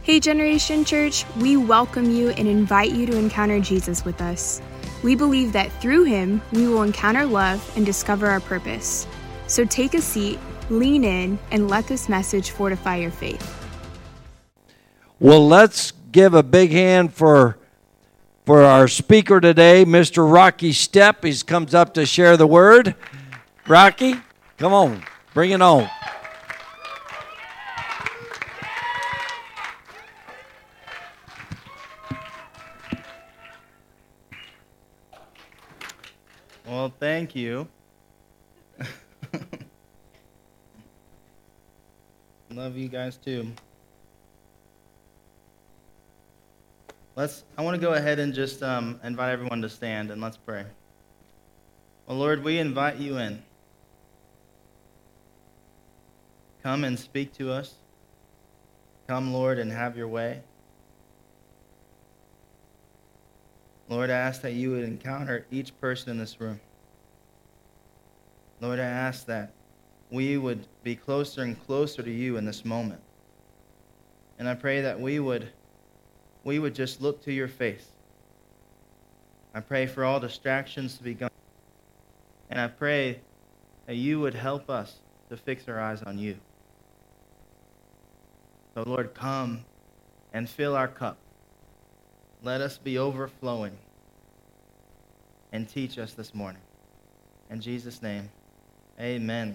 Hey Generation Church, we welcome you and invite you to encounter Jesus with us. We believe that through him, we will encounter love and discover our purpose. So take a seat, lean in, and let this message fortify your faith. Well, let's give a big hand for our speaker today, Mr. Rocky Stepp. He comes up to share the word. Rocky, come on, bring it on. Well, thank you. Love you guys too. I want to go ahead and just invite everyone to stand and let's pray. Well, Lord, we invite you in. Come and speak to us. Come, Lord, and have your way. Lord, I ask that you would encounter each person in this room. Lord, I ask that we would be closer and closer to you in this moment. And I pray that we would just look to your face. I pray for all distractions to be gone. And I pray that you would help us to fix our eyes on you. So, Lord, come and fill our cup. Let us be overflowing and teach us this morning. In Jesus' name, amen.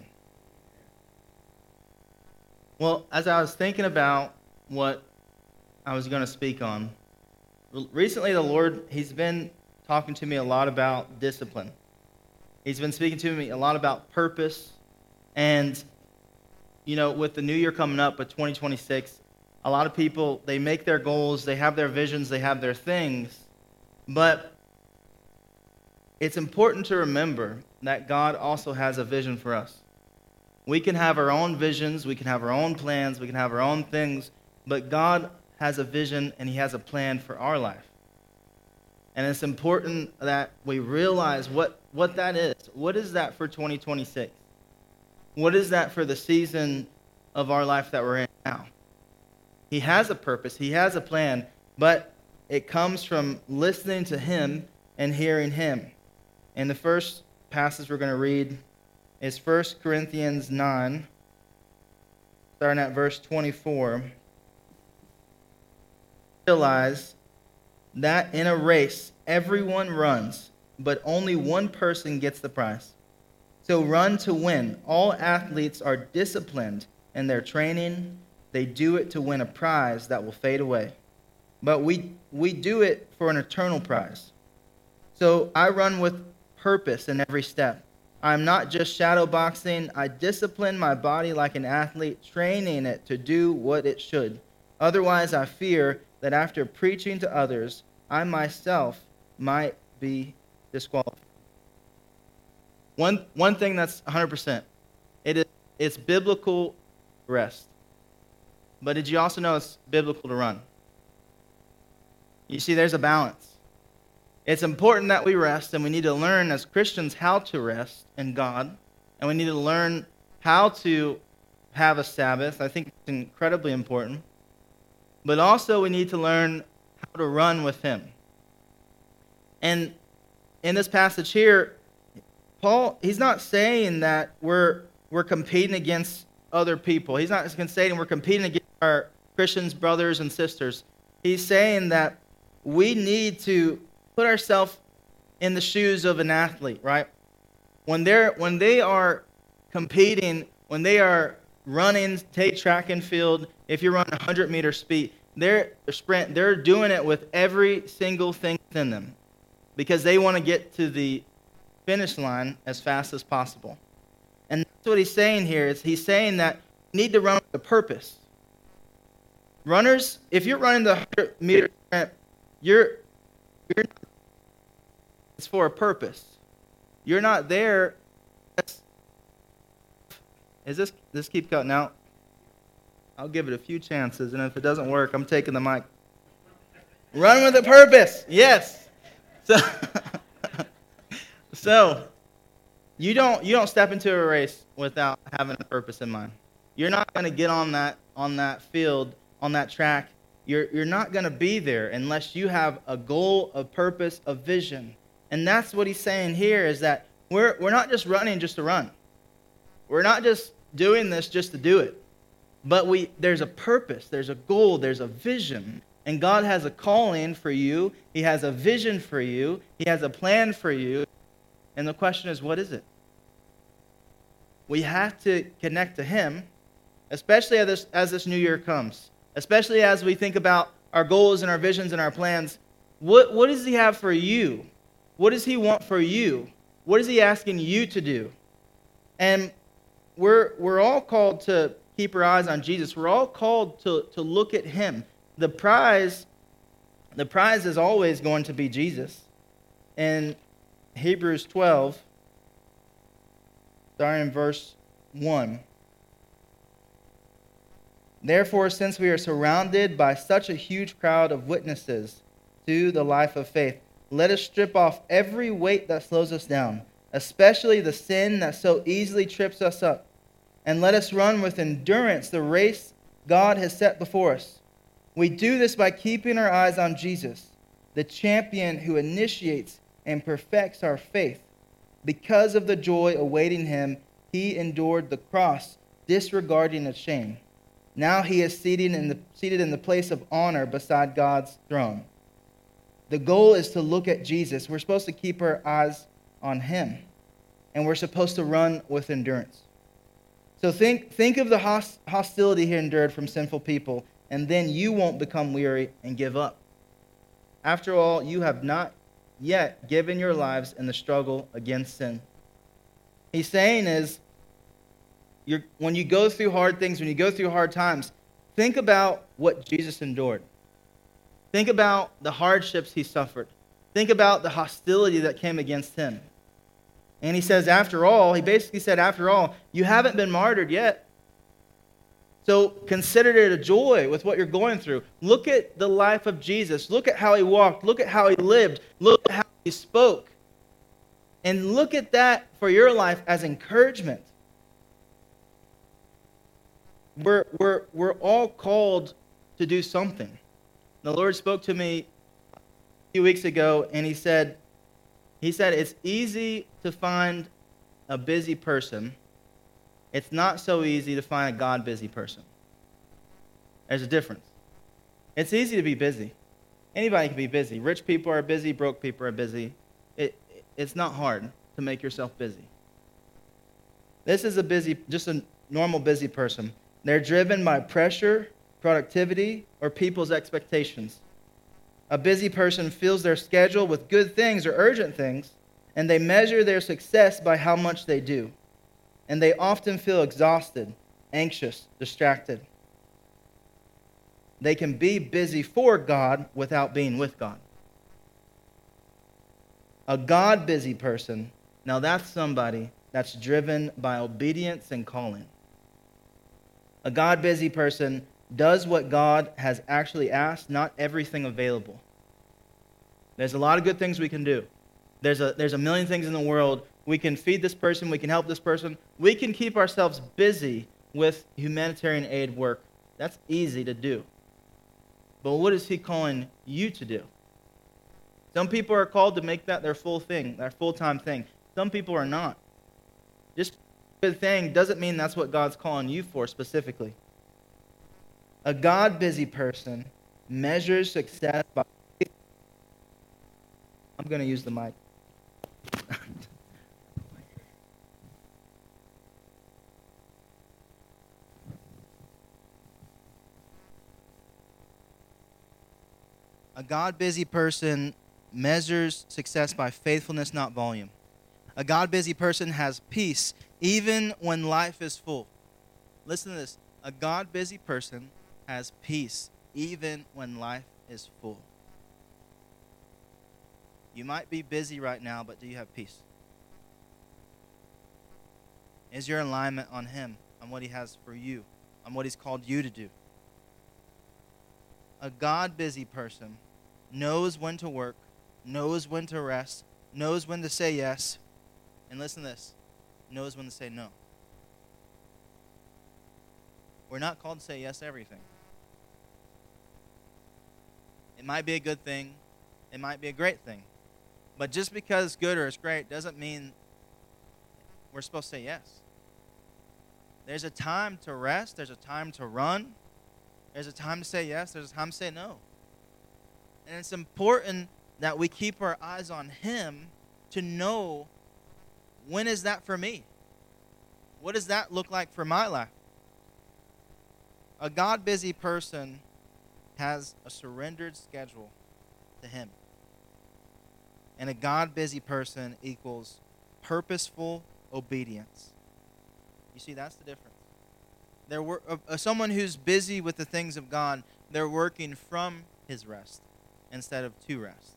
Well, as I was thinking about what I was going to speak on, recently the Lord, he's been talking to me a lot about discipline. He's been speaking to me a lot about purpose. And, with the new year coming up, with 2026, a lot of people, they make their goals, they have their visions, they have their things. But it's important to remember that God also has a vision for us. We can have our own visions, we can have our own plans, we can have our own things, but God has a vision and he has a plan for our life. And it's important that we realize what that is. What is that for 2026? What is that for the season of our life that we're in now? He has a purpose, he has a plan, but it comes from listening to him and hearing him. And the first passage we're going to read is 1 Corinthians 9, starting at verse 24. Realize that in a race, everyone runs, but only one person gets the prize. So run to win. All athletes are disciplined in their training. They do it to win a prize that will fade away. But we do it for an eternal prize. So I run with purpose in every step. I'm not just shadow boxing. I discipline my body like an athlete, training it to do what it should. Otherwise, I fear that after preaching to others, I myself might be disqualified. One thing that's 100%, it's biblical rest. But did you also know it's biblical to run? You see, there's a balance. It's important that we rest, and we need to learn as Christians how to rest in God, and we need to learn how to have a Sabbath. I think it's incredibly important. But also we need to learn how to run with him. And in this passage here, Paul, he's not saying that we're competing against other people. He's not saying we're competing against our Christians, brothers and sisters. He's saying that we need to put ourselves in the shoes of an athlete, right? When they are competing, when they are running, take track and field, if you run 100-meter speed, they're doing it with every single thing within them because they want to get to the finish line as fast as possible. And that's what he's saying here. He's saying that you need to run with a purpose. Runners, if you're running the 100-meter sprint, it's for a purpose. You're not there. Is this keep cutting out? I'll give it a few chances, and if it doesn't work, I'm taking the mic. Run with a purpose. Yes. So you don't step into a race without having a purpose in mind. You're not going to get on that field, on that track, You're not going to be there unless you have a goal, a purpose, a vision. And that's what he's saying here, is that we're not just running just to run. We're not just doing this just to do it. But there's a purpose, there's a goal, there's a vision. And God has a calling for you. He has a vision for you. He has a plan for you. And the question is, what is it? We have to connect to Him, especially as this new year comes. Especially as we think about our goals and our visions and our plans. What does He have for you? What does He want for you? What is He asking you to do? And we're all called to keep our eyes on Jesus. We're all called to look at Him. The prize is always going to be Jesus. In Hebrews 12, starting in verse 1. Therefore, since we are surrounded by such a huge crowd of witnesses to the life of faith, let us strip off every weight that slows us down, especially the sin that so easily trips us up, and let us run with endurance the race God has set before us. We do this by keeping our eyes on Jesus, the champion who initiates and perfects our faith. Because of the joy awaiting Him, He endured the cross, disregarding its shame. Now He is seated in the place of honor beside God's throne. The goal is to look at Jesus. We're supposed to keep our eyes on Him, and we're supposed to run with endurance. So think of the hostility He endured from sinful people, and then you won't become weary and give up. After all, you have not yet given your lives in the struggle against sin. He's saying is, when you go through hard things, when you go through hard times, think about what Jesus endured. Think about the hardships He suffered. Think about the hostility that came against Him. And He says, after all, He basically said, after all, you haven't been martyred yet. So consider it a joy with what you're going through. Look at the life of Jesus. Look at how He walked. Look at how He lived. Look at how He spoke. And look at that for your life as encouragement. We're all called to do something. The Lord spoke to me a few weeks ago, and He said it's easy to find a busy person. It's not so easy to find a God-busy person. There's a difference. It's easy to be busy. Anybody can be busy. Rich people are busy. Broke people are busy. It's not hard to make yourself busy. This is just a normal busy person. They're driven by pressure, productivity, or people's expectations. A busy person fills their schedule with good things or urgent things, and they measure their success by how much they do. And they often feel exhausted, anxious, distracted. They can be busy for God without being with God. A God-busy person, now that's somebody that's driven by obedience and calling. A God-busy person does what God has actually asked, not everything available. There's a lot of good things we can do. There's a million things in the world. We can feed this person. We can help this person. We can keep ourselves busy with humanitarian aid work. That's easy to do. But what is He calling you to do? Some people are called to make that their full thing, their full-time thing. Some people are not. Just a good thing doesn't mean that's what God's calling you for specifically. A God-busy person measures success by... I'm going to use the mic. A God-busy person measures success by faithfulness, not volume. A God-busy person has peace even when life is full. Listen to this. A God-busy person has peace even when life is full. You might be busy right now, but do you have peace? Is your alignment on Him, on what He has for you, on what He's called you to do? A God-busy person knows when to work, knows when to rest, knows when to say yes, and listen to this, knows when to say no. We're not called to say yes to everything. It might be a good thing. It might be a great thing. But just because it's good or it's great doesn't mean we're supposed to say yes. There's a time to rest. There's a time to run. There's a time to say yes. There's a time to say no. And it's important that we keep our eyes on Him to know, when is that for me? What does that look like for my life? A God-busy person has a surrendered schedule to Him. And a God-busy person equals purposeful obedience. You see, that's the difference. Someone who's busy with the things of God, they're working from His rest instead of to rest.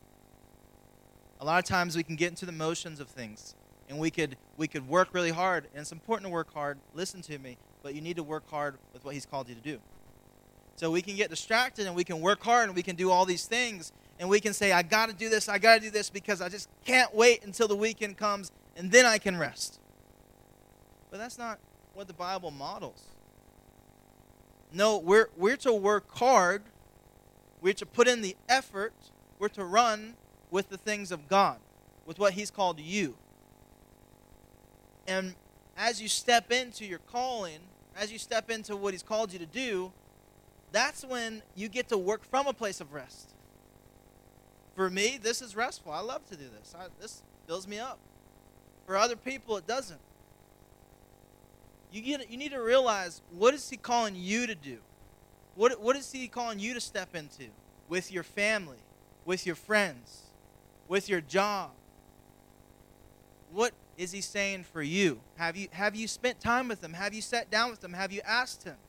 A lot of times we can get into the motions of things, and we could work really hard, and it's important to work hard. Listen to me, but you need to work hard with what He's called you to do. So we can get distracted, and we can work hard, and we can do all these things, and we can say, I got to do this because I just can't wait until the weekend comes, and then I can rest. But that's not what the Bible models. No, we're to work hard. We're to put in the effort. We're to run with the things of God, with what He's called you. And as you step into your calling, as you step into what He's called you to do, that's when you get to work from a place of rest. For me, this is restful. I love to do this. This fills me up. For other people, it doesn't. You need to realize, what is He calling you to do? What is He calling you to step into with your family, with your friends, with your job? What is He saying for you? Have you spent time with Him? Have you sat down with Him? Have you asked Him?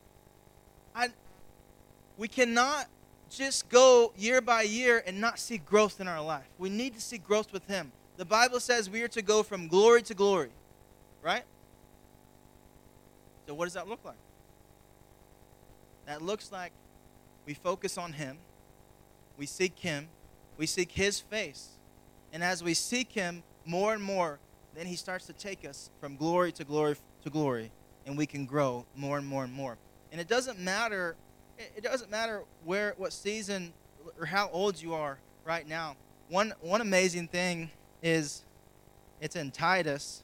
We cannot just go year by year and not see growth in our life. We need to see growth with Him. The Bible says we are to go from glory to glory, right? So what does that look like? That looks like we focus on Him. We seek Him. We seek His face. And as we seek Him more and more, then He starts to take us from glory to glory to glory, and we can grow more and more and more. And it doesn't matter what season or how old you are right now. One amazing thing is, it's in Titus.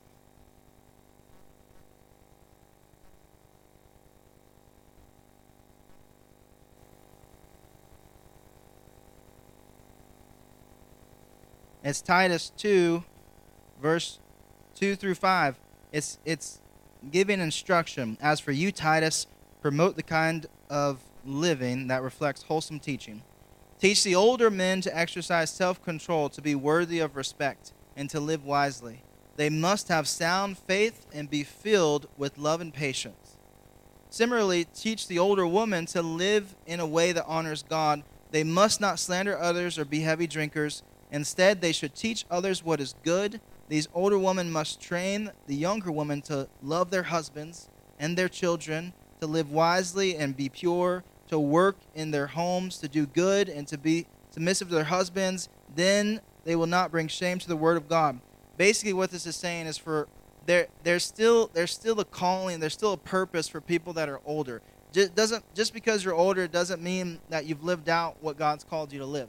It's Titus 2, verse 2 through 5. It's giving instruction. As for you, Titus, promote the kind of living that reflects wholesome teaching. Teach the older men to exercise self-control, to be worthy of respect, and to live wisely. They must have sound faith and be filled with love and patience. Similarly, teach the older women to live in a way that honors God. They must not slander others or be heavy drinkers. Instead, they should teach others what is good. These older women must train the younger women to love their husbands and their children, to live wisely and be pure, to work in their homes, to do good, and to be submissive to their husbands. Then they will not bring shame to the word of God. Basically, what this is saying is, there's still a calling, there's still a purpose for people that are older. Just because you're older doesn't mean that you've lived out what God's called you to live.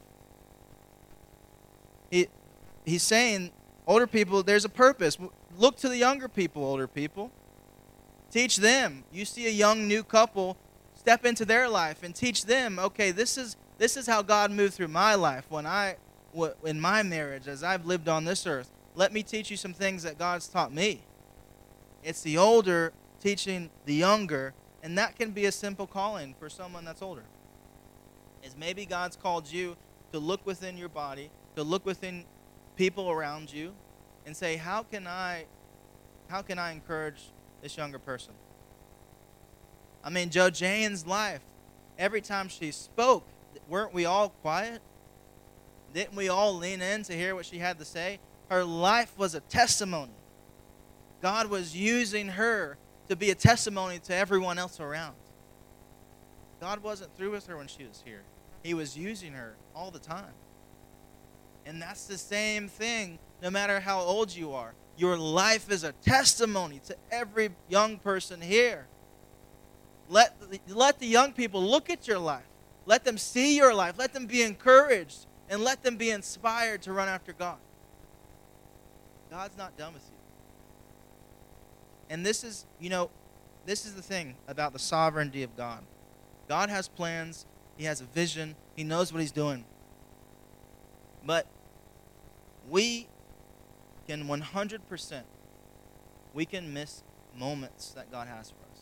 He's saying, older people, there's a purpose. Look to the younger people, older people. Teach them. You see a young new couple, step into their life and teach them, okay, this is how God moved through my life in my marriage as I've lived on this earth. Let me teach you some things that God's taught me. It's the older teaching the younger, and that can be a simple calling for someone that's older. Is maybe God's called you to look within your body, to look within people around you, and say, how can I encourage this younger person? I mean, Joe Jane's life, every time she spoke, weren't we all quiet? Didn't we all lean in to hear what she had to say? Her life was a testimony. God was using her to be a testimony to everyone else around. God wasn't through with her when she was here. He was using her all the time. And that's the same thing no matter how old you are. Your life is a testimony to every young person here. Let the young people look at your life. Let them see your life. Let them be encouraged. And let them be inspired to run after God. God's not done with you. And this is the thing about the sovereignty of God. God has plans. He has a vision. He knows what he's doing. But we can 100%, we can miss moments that God has for us.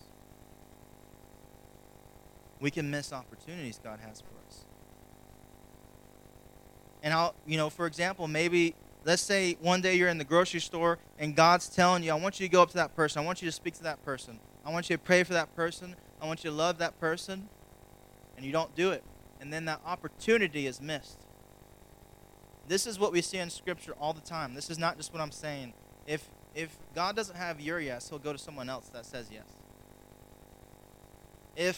We can miss opportunities God has for us. And for example, maybe, let's say one day you're in the grocery store and God's telling you, I want you to go up to that person. I want you to speak to that person. I want you to pray for that person. I want you to love that person. And you don't do it. And then that opportunity is missed. This is what we see in Scripture all the time. This is not just what I'm saying. If God doesn't have your yes, he'll go to someone else that says yes. If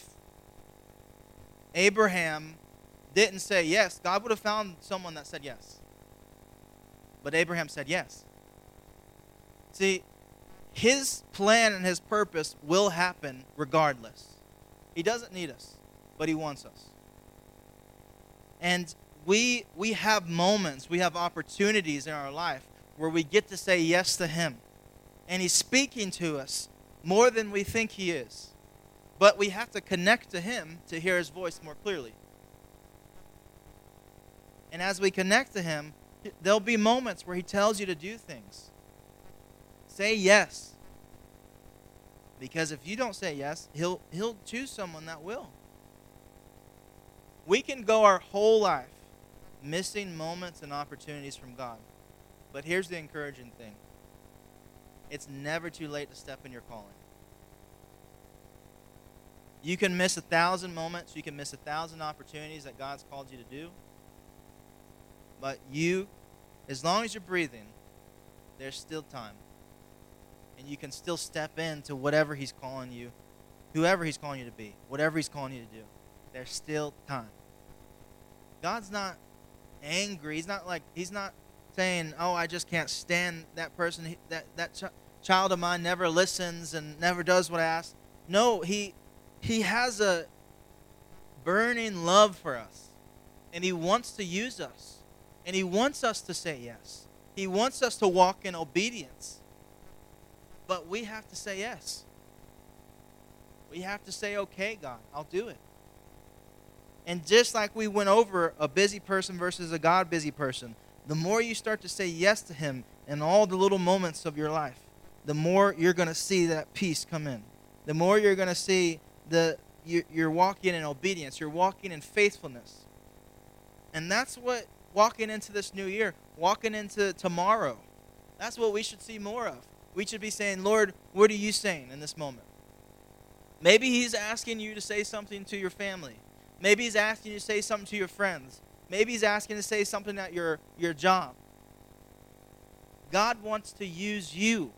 Abraham didn't say yes, God would have found someone that said yes. But Abraham said yes. See, his plan and his purpose will happen regardless. He doesn't need us, but he wants us. And we have moments, we have opportunities in our life where we get to say yes to him. And he's speaking to us more than we think he is. But we have to connect to him to hear his voice more clearly. And as we connect to him, there'll be moments where he tells you to do things. Say yes. Because if you don't say yes, he'll choose someone that will. We can go our whole life missing moments and opportunities from God. But here's the encouraging thing. It's never too late to step in your calling. You can miss 1,000 moments. You can miss 1,000 opportunities that God's called you to do. But you, as long as you're breathing, there's still time. And you can still step into whatever he's calling you, whoever he's calling you to be, whatever he's calling you to do. There's still time. God's not angry. He's not saying, oh, I just can't stand that person. That child of mine never listens and never does what I ask. No, he has a burning love for us. And he wants to use us. And he wants us to say yes. He wants us to walk in obedience. But we have to say yes. We have to say, okay, God, I'll do it. And just like we went over a busy person versus a God-busy person, the more you start to say yes to him in all the little moments of your life, the more you're going to see that peace come in. The more you're going to see you're walking in obedience. You're walking in faithfulness. And that's what walking into this new year, walking into tomorrow, that's what we should see more of. We should be saying, Lord, what are you saying in this moment? Maybe he's asking you to say something to your family. Maybe he's asking you to say something to your friends. Maybe he's asking you to say something at your job. God wants to use you.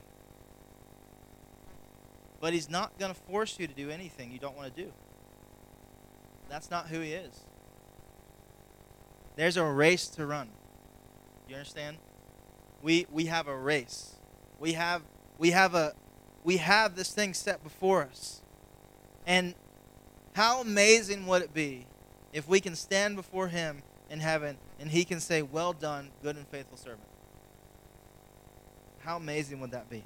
But he's not going to force you to do anything you don't want to do. That's not who he is. There's a race to run. Do you understand? We have a race. We have this thing set before us. And how amazing would it be if we can stand before him in heaven and he can say, well done, good and faithful servant. How amazing would that be?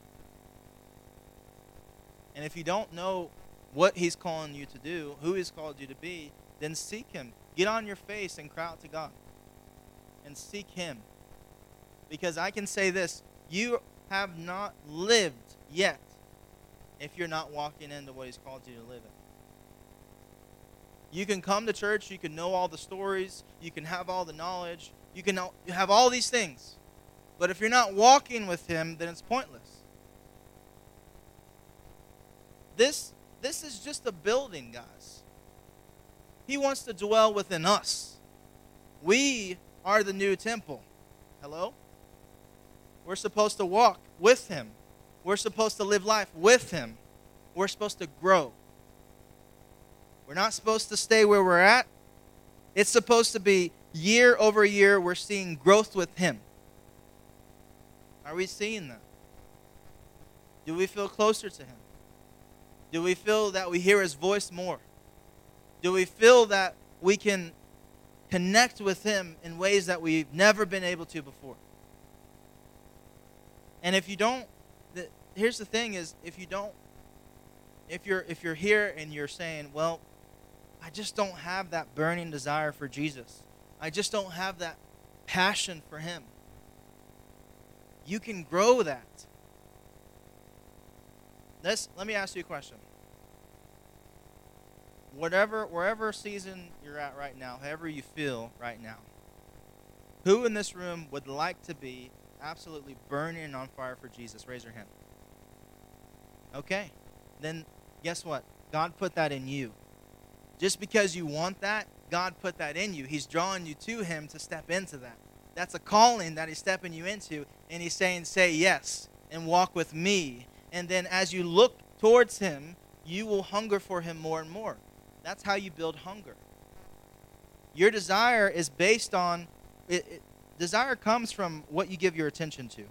And if you don't know what he's calling you to do, who he's called you to be, then seek him. Get on your face and cry out to God. And seek him. Because I can say this, you have not lived yet if you're not walking into what he's called you to live in. You can come to church, you can know all the stories, you can have all the knowledge, you can have all these things. But if you're not walking with him, then it's pointless. This is just a building, guys. He wants to dwell within us. We are the new temple. Hello? We're supposed to walk with him. We're supposed to live life with him. We're supposed to grow. We're not supposed to stay where we're at. It's supposed to be year over year we're seeing growth with him. Are we seeing that? Do we feel closer to him? Do we feel that we hear his voice more? Do we feel that we can connect with him in ways that we've never been able to before. And if you don't, here's the thing is, if you're here and you're saying, well, I just don't have that burning desire for Jesus. I just don't have that passion for him. You can grow that. Let me ask you a question. Wherever season you're at right now, however you feel right now, who in this room would like to be absolutely burning on fire for Jesus? Raise your hand. Okay. Then guess what? God put that in you. Just because you want that, God put that in you. He's drawing you to him to step into that. That's a calling that he's stepping you into, and he's saying, say yes and walk with me. And then as you look towards him, you will hunger for him more and more. That's how you build hunger. Your desire is based on, desire comes from what you give your attention to.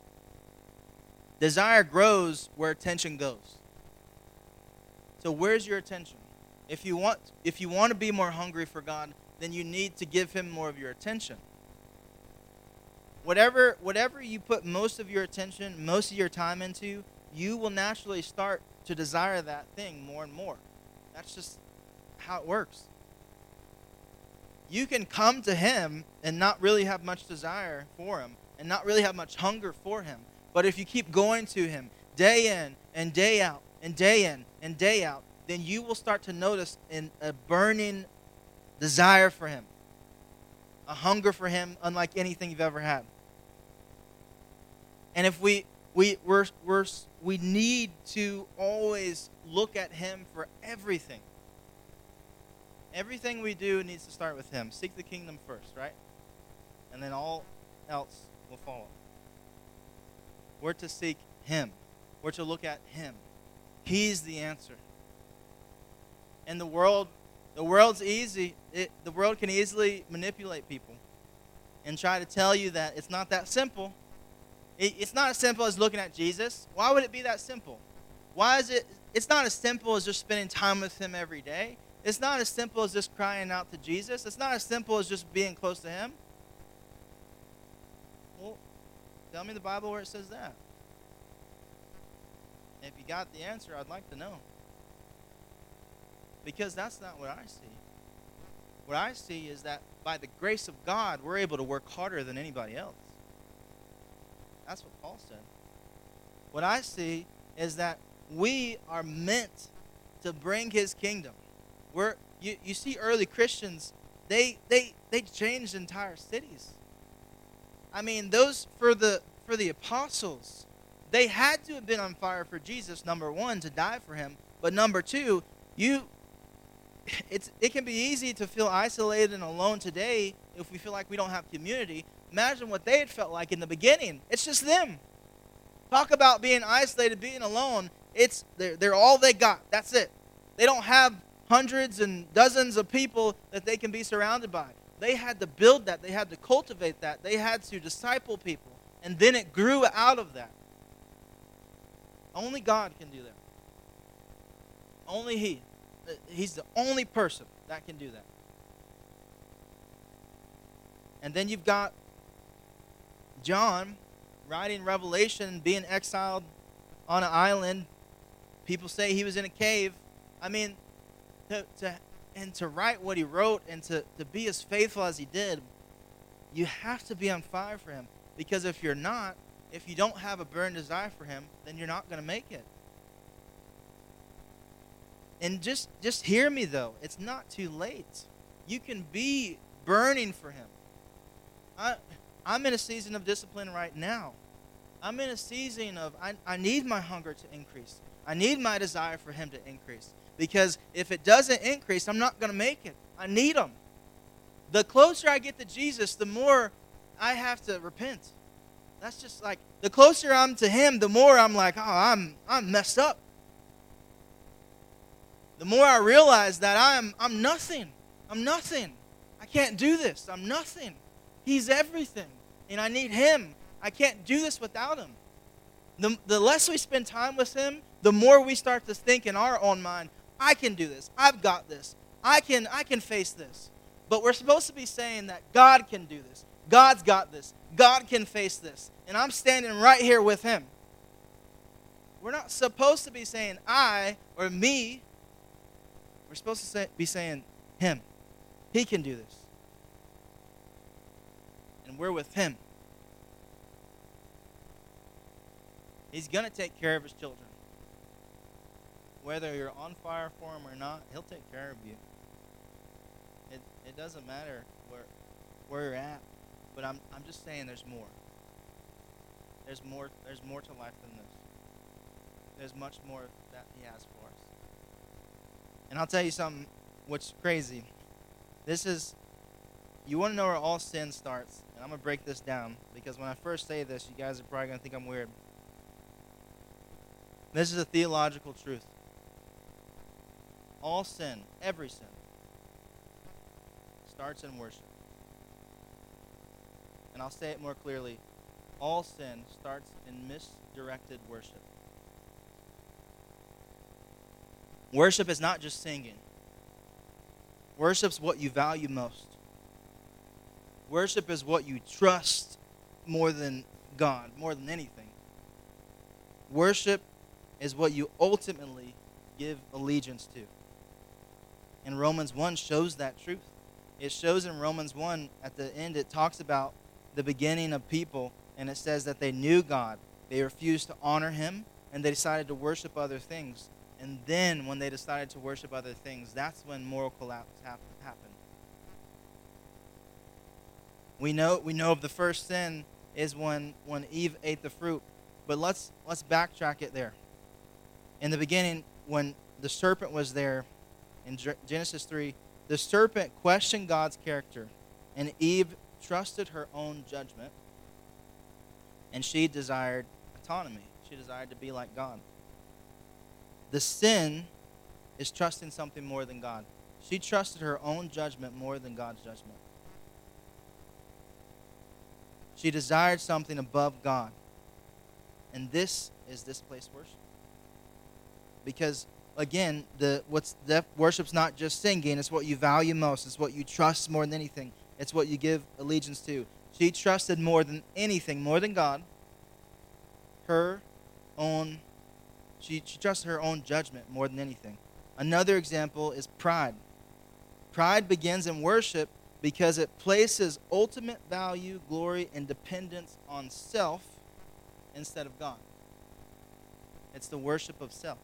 Desire grows where attention goes. So where's your attention? If you want to be more hungry for God, then you need to give him more of your attention. Whatever you put most of your attention, most of your time into, you will naturally start to desire that thing more and more. That's just how it works. You can come to him and not really have much desire for him and not really have much hunger for him. But if you keep going to him day in and day out and day in and day out, then you will start to notice a burning desire for him, a hunger for him unlike anything you've ever had. And if we need to always look at him for everything. Everything we do needs to start with him. Seek the kingdom first, right? And then all else will follow. We're to seek him. We're to look at him. He's the answer. And the world's easy. The world can easily manipulate people and try to tell you that it's not that simple. It's not as simple as looking at Jesus. Why would it be that simple? Why is it? It's not as simple as just spending time with him every day. It's not as simple as just crying out to Jesus. It's not as simple as just being close to him. Well, tell me the Bible where it says that. If you got the answer, I'd like to know. Because that's not what I see. What I see is that by the grace of God, we're able to work harder than anybody else. That's what Paul said. What I see is that we are meant to bring his kingdom. You see early Christians, they changed entire cities. I mean, those for the apostles, they had to have been on fire for Jesus, number one, to die for him. But number two, it can be easy to feel isolated and alone today if we feel like we don't have community. Imagine what they had felt like in the beginning. It's just them. Talk about being isolated, being alone. They're all they got. That's it. They don't have hundreds and dozens of people that they can be surrounded by. They had to build that. They had to cultivate that. They had to disciple people. And then it grew out of that. Only God can do that. Only he. He's the only person that can do that. And then you've got John writing Revelation, being exiled on an island. People say he was in a cave. I mean, to write what he wrote and to be as faithful as he did, you have to be on fire for him. Because if you don't have a burning desire for him, then you're not going to make it. And just hear me, though. It's not too late. You can be burning for him. I'm in a season of discipline right now. I'm in a season of, I need my hunger to increase. I need my desire for him to increase. Because if it doesn't increase, I'm not going to make it. I need him. The closer I get to Jesus, the more I have to repent. That's just like, the closer I'm to him, the more I'm like, oh, I'm messed up. The more I realize that I'm nothing. I'm nothing. I can't do this. I'm nothing. He's everything. And I need him. I can't do this without him. The less we spend time with him, the more we start to think in our own mind, I can do this. I've got this. I can face this. But we're supposed to be saying that God can do this. God's got this. God can face this. And I'm standing right here with him. We're not supposed to be saying I or me. We're supposed to be saying him. He can do this. And we're with him. He's going to take care of his children. Whether you're on fire for him or not, he'll take care of you. It doesn't matter where you're at. But I'm just saying there's more. There's more to life than this. There's much more that he has for us. And I'll tell you something what's crazy. You want to know where all sin starts. And I'm going to break this down because when I first say this, you guys are probably going to think I'm weird. This is a theological truth. All sin, every sin, starts in worship. And I'll say it more clearly. All sin starts in misdirected worship. Worship is not just singing. Worship's what you value most. Worship is what you trust more than God, more than anything. Worship is what you ultimately give allegiance to. And Romans 1 shows that truth. It shows in Romans 1, at the end, it talks about the beginning of people, and it says that they knew God. They refused to honor him, and they decided to worship other things. And then when they decided to worship other things, that's when moral collapse happened. We know of the first sin is when Eve ate the fruit. But let's backtrack it there. In the beginning, when the serpent was there, in Genesis 3, the serpent questioned God's character, and Eve trusted her own judgment, and she desired autonomy. She desired to be like God. The sin is trusting something more than God. She trusted her own judgment more than God's judgment. She desired something above God. And this is displaced worship. Because, again, worship's not just singing. It's what you value most. It's what you trust more than anything. It's what you give allegiance to. She trusted more than anything, more than God, she trusted her own judgment more than anything. Another example is pride. Pride begins in worship because it places ultimate value, glory, and dependence on self instead of God. It's the worship of self.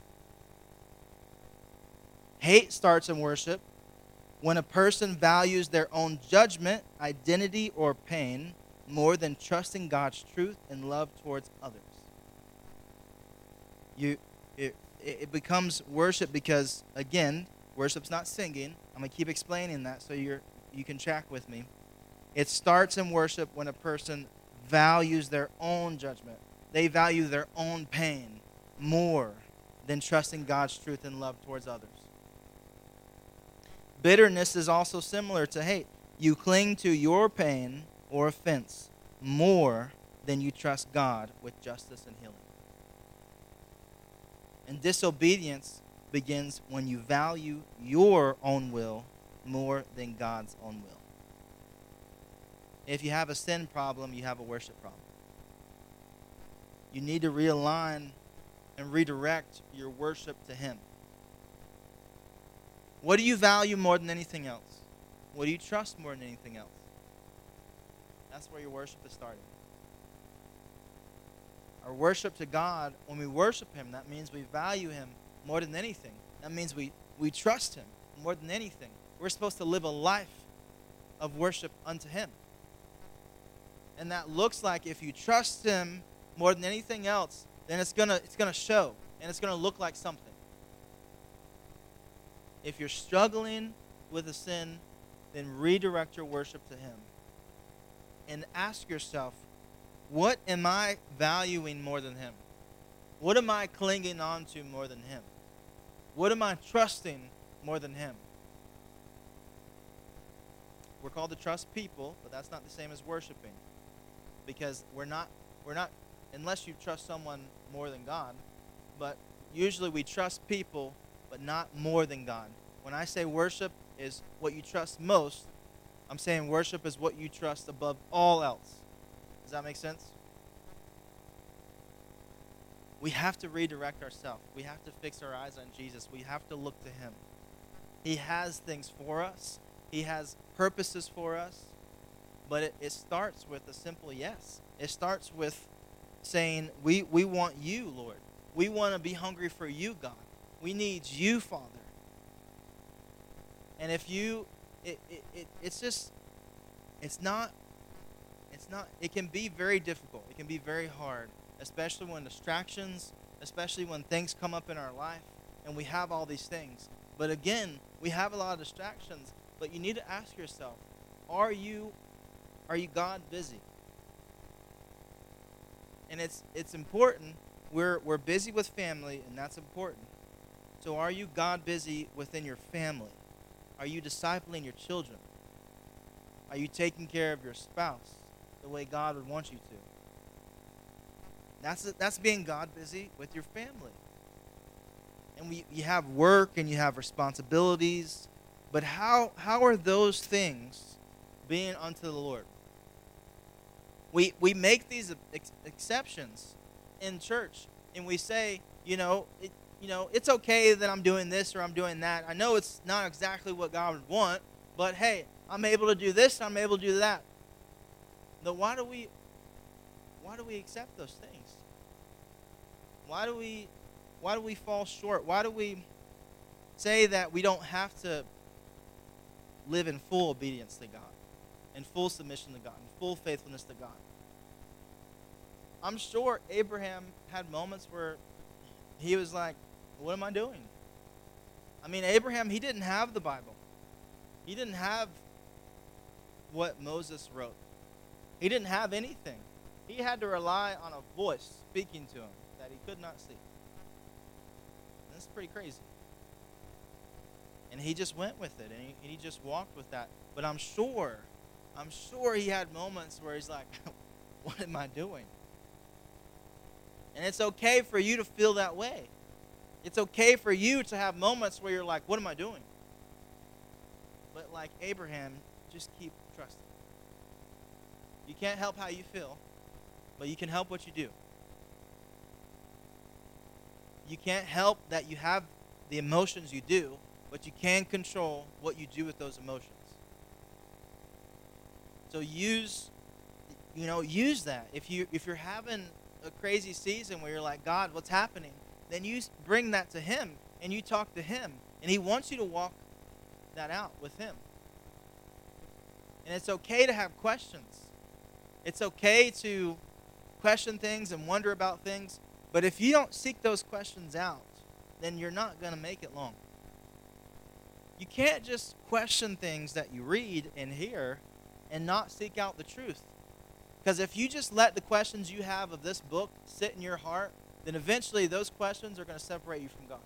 Hate starts in worship when a person values their own judgment, identity, or pain more than trusting God's truth and love towards others. It becomes worship because, again, worship's not singing. I'm going to keep explaining that so you can track with me. It starts in worship when a person values their own judgment. They value their own pain more than trusting God's truth and love towards others. Bitterness is also similar to hate. You cling to your pain or offense more than you trust God with justice and healing. And disobedience begins when you value your own will more than God's own will. If you have a sin problem, you have a worship problem. You need to realign and redirect your worship to Him. What do you value more than anything else? What do you trust more than anything else? That's where your worship is starting. Our worship to God, when we worship Him, that means we value Him more than anything. That means we trust Him more than anything. We're supposed to live a life of worship unto Him. And that looks like if you trust Him more than anything else, then it's gonna show, and it's gonna look like something. If you're struggling with a sin, then redirect your worship to Him. And ask yourself, what am I valuing more than Him? What am I clinging on to more than Him? What am I trusting more than Him? We're called to trust people, but that's not the same as worshiping. Because we're not, unless you trust someone more than God, but usually we trust people, but not more than God. When I say worship is what you trust most, I'm saying worship is what you trust above all else. Does that make sense? We have to redirect ourselves. We have to fix our eyes on Jesus. We have to look to him. He has things for us. He has purposes for us. But it starts with a simple yes. It starts with saying, we want you, Lord. We want to be hungry for you, God. We need you, Father. And if you, it can be very difficult. It can be very hard, especially when distractions, especially when things come up in our life and we have all these things. But again, we have a lot of distractions, but you need to ask yourself, are you God busy? And it's important. We're busy with family, and that's important. So are you God busy within your family? Are you discipling your children? Are you taking care of your spouse the way God would want you to? That's being God busy with your family. And you have work and you have responsibilities, but how are those things being unto the Lord? We make these exceptions in church, and we say, it's okay that I'm doing this or I'm doing that. I know it's not exactly what God would want, but hey, I'm able to do this, I'm able to do that. But why do we accept those things? Why do we fall short? Why do we say that we don't have to live in full obedience to God, in full submission to God, in full faithfulness to God? I'm sure Abraham had moments where he was like, what am I doing? I mean, Abraham, he didn't have the Bible. He didn't have what Moses wrote. He didn't have anything. He had to rely on a voice speaking to him that he could not see. That's pretty crazy. And he just went with it, and he just walked with that. But I'm sure he had moments where he's like, what am I doing? And it's okay for you to feel that way. It's okay for you to have moments where you're like, what am I doing? But like Abraham, just keep trusting. You can't help how you feel, but you can help what you do. You can't help that you have the emotions you do, but you can control what you do with those emotions. So use that. If you're having a crazy season where you're like, God, what's happening? Then you bring that to him and you talk to him, and he wants you to walk that out with him. And it's okay to have questions. It's okay to question things and wonder about things, but if you don't seek those questions out, then you're not going to make it long. You can't just question things that you read and hear and not seek out the truth. Because if you just let the questions you have of this book sit in your heart, then eventually those questions are going to separate you from God.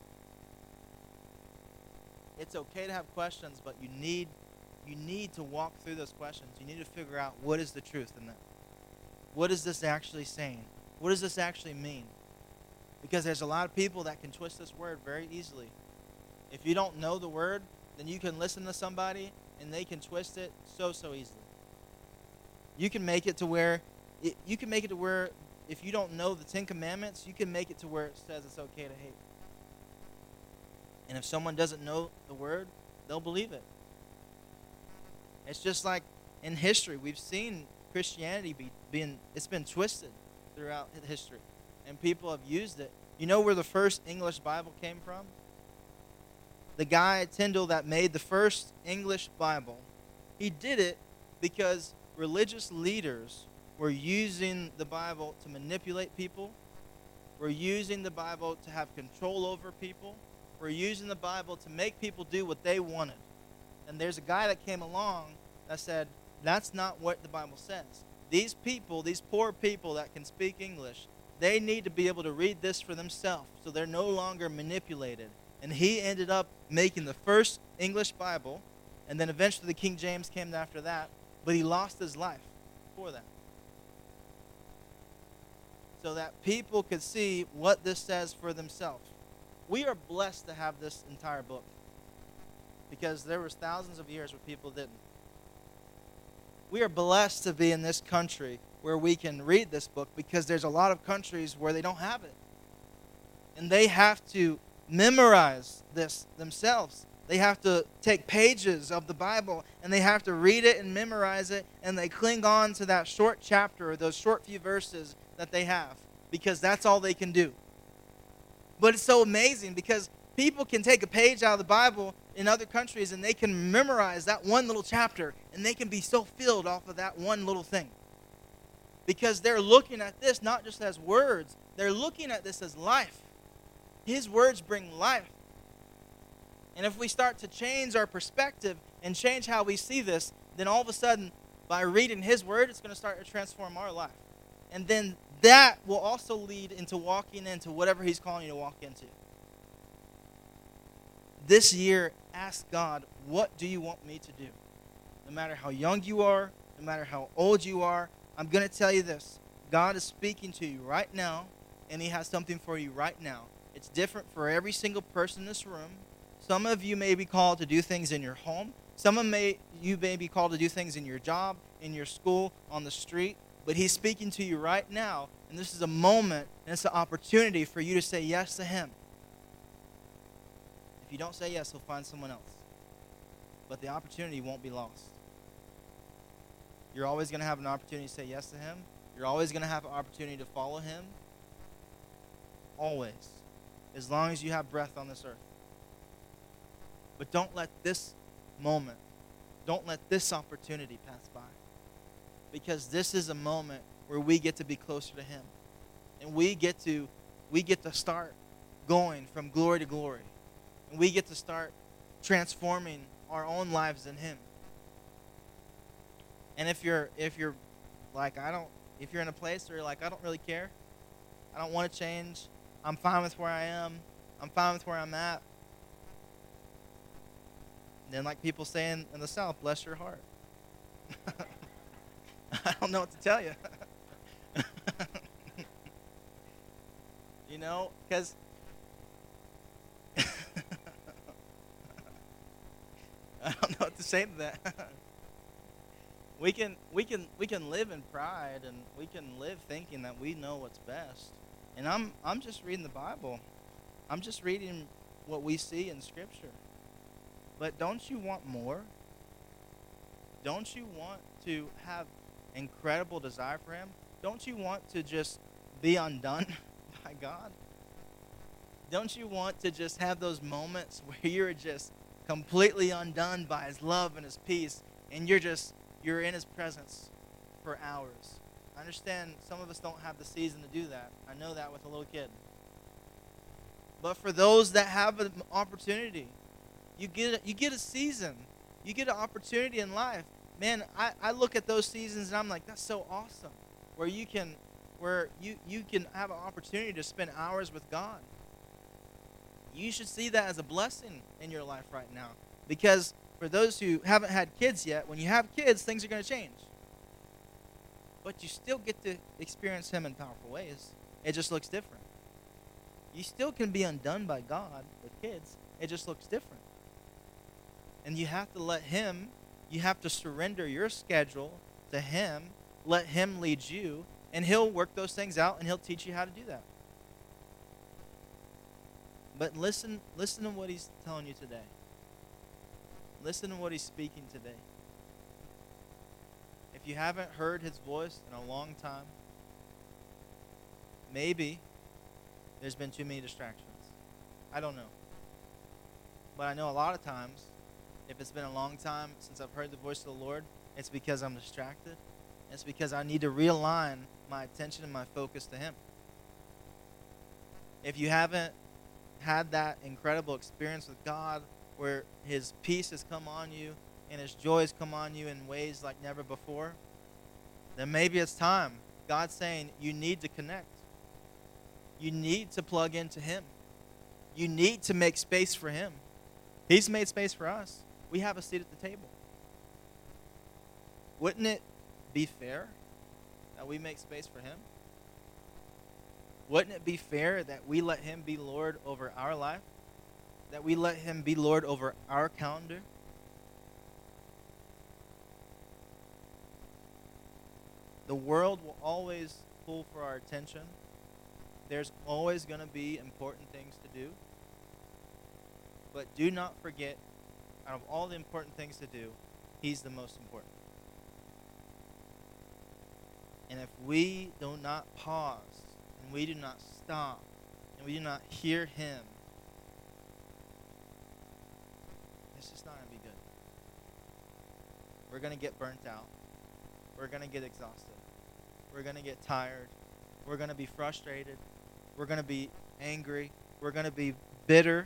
It's okay to have questions, but you need to walk through those questions. You need to figure out, what is the truth in that? What is this actually saying? What does this actually mean? Because there's a lot of people that can twist this word very easily. If you don't know the word, then you can listen to somebody and they can twist it so easily. You can make it to where if you don't know the 10 Commandments, you can make it to where it says it's okay to hate. And if someone doesn't know the word, they'll believe it. It's just like in history, we've seen Christianity it's been twisted throughout history, and people have used it. You know where the first English Bible came from? The guy, Tyndale, that made the first English Bible, he did it because religious leaders were using the Bible to manipulate people, were using the Bible to have control over people, were using the Bible to make people do what they wanted. And there's a guy that came along that said, that's not what the Bible says. These people, these poor people that can speak English, they need to be able to read this for themselves so they're no longer manipulated. And he ended up making the first English Bible, and then eventually the King James came after that, but he lost his life for that. So that people could see what this says for themselves. We are blessed to have this entire book. because there was thousands of years where people didn't. We are blessed to be in this country where we can read this book, because there's a lot of countries where they don't have it. And they have to memorize this themselves. They have to take pages of the Bible and they have to read it and memorize it, and they cling on to that short chapter or those short few verses that they have, because that's all they can do. But it's so amazing because people can take a page out of the Bible in other countries and they can memorize that one little chapter, and they can be so filled off of that one little thing. Because they're looking at this not just as words, they're looking at this as life. His words bring life. And if we start to change our perspective and change how we see this, then all of a sudden, by reading His word, it's going to start to transform our life. And then that will also lead into walking into whatever He's calling you to walk into. This year, ask God, what do you want me to do? No matter how young you are, no matter how old you are, I'm going to tell you this. God is speaking to you right now, and He has something for you right now. It's different for every single person in this room. Some of you may be called to do things in your home. You may be called to do things in your job, in your school, on the street. But He's speaking to you right now, and this is a moment, and it's an opportunity for you to say yes to Him. If you don't say yes, He'll find someone else. But the opportunity won't be lost. You're always going to have an opportunity to say yes to Him. You're always going to have an opportunity to follow Him. Always. As long as you have breath on this earth. But don't let this moment, don't let this opportunity pass by. Because this is a moment where we get to be closer to Him. And we get to start going from glory to glory. And we get to start transforming our own lives in Him. And if you're like, if you're in a place where you're like, I don't really care, I don't want to change, I'm fine with where I am, I'm fine with where I'm at, then like people say in the South, bless your heart. I don't know what to tell you. You know, because I don't know what to say to that. We can live in pride, and we can live thinking that we know what's best. And I'm just reading the Bible. I'm just reading what we see in Scripture. But don't you want more? Don't you want to have incredible desire for Him? Don't you want to just be undone by God? Don't you want to just have those moments where you're just completely undone by His love and His peace, and you're in His presence for hours? I understand some of us don't have the season to do that. I know that with a little kid. But for those that have an opportunity, you get a season. You get an opportunity in life. Man, I look at those seasons and I'm like, that's so awesome. Where you can have an opportunity to spend hours with God. You should see that as a blessing in your life right now. Because for those who haven't had kids yet, when you have kids, things are going to change. But you still get to experience Him in powerful ways. It just looks different. You still can be undone by God with kids. It just looks different. And you have to let Him, you have to surrender your schedule to Him, let Him lead you, and He'll work those things out, and He'll teach you how to do that. But listen to what He's telling you today. Listen to what He's speaking today. If you haven't heard His voice in a long time, maybe there's been too many distractions. I don't know. But I know a lot of times, if it's been a long time since I've heard the voice of the Lord, it's because I'm distracted. It's because I need to realign my attention and my focus to Him. If you haven't had that incredible experience with God where His peace has come on you and His joy has come on you in ways like never before, then maybe it's time. God's saying you need to connect. You need to plug into Him. You need to make space for Him. He's made space for us. We have a seat at the table. Wouldn't it be fair that we make space for Him? Wouldn't it be fair that we let Him be Lord over our life? that we let him be Lord over our calendar, the world will always pull for our attention. There's always going to be important things to do. But do not forget, out of all the important things to do, he's the most important. And if we do not pause, and we do not stop, and we do not hear him, it's just not going to be good. We're going to get burnt out. We're going to get exhausted. We're going to get tired. We're going to be frustrated. We're going to be angry. We're going to be bitter.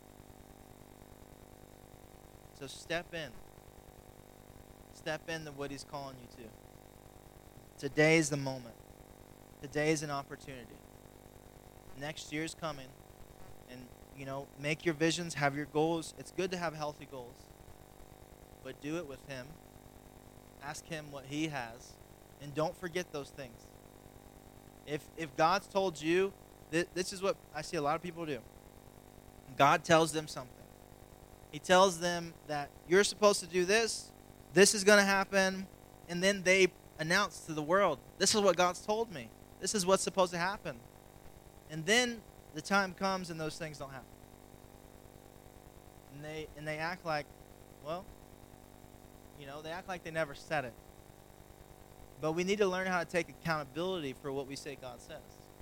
So step in. Step into what he's calling you to. Today is the moment. Today is an opportunity. Next year's coming. And, make your visions, have your goals. It's good to have healthy goals. But do it with him. Ask him what he has. And don't forget those things. If God's told you, this is what I see a lot of people do. God tells them something. He tells them that you're supposed to do this. This is going to happen. And then they announce to the world, this is what God's told me. This is what's supposed to happen. And then the time comes and those things don't happen. And they act like, they act like they never said it. But we need to learn how to take accountability for what we say God says.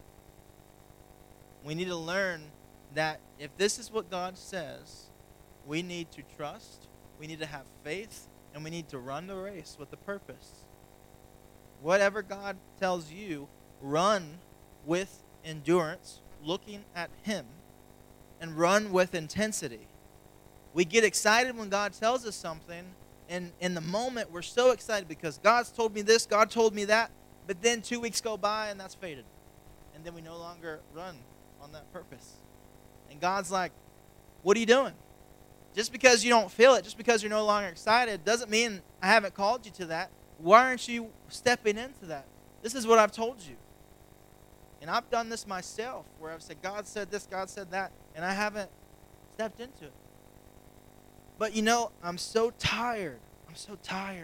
We need to learn that if this is what God says, we need to trust, we need to have faith, and we need to run the race with a purpose. Whatever God tells you, run with endurance, looking at him, and run with intensity. We get excited when God tells us something, and in the moment we're so excited because God's told me this, God told me that, but then 2 weeks go by and that's faded. And then we no longer run on that purpose. And God's like, what are you doing? Just because you don't feel it, just because you're no longer excited, doesn't mean I haven't called you to that. Why aren't you stepping into that? This is what I've told you. And I've done this myself, where I've said, God said this, God said that, and I haven't stepped into it. But I'm so tired. I'm so tired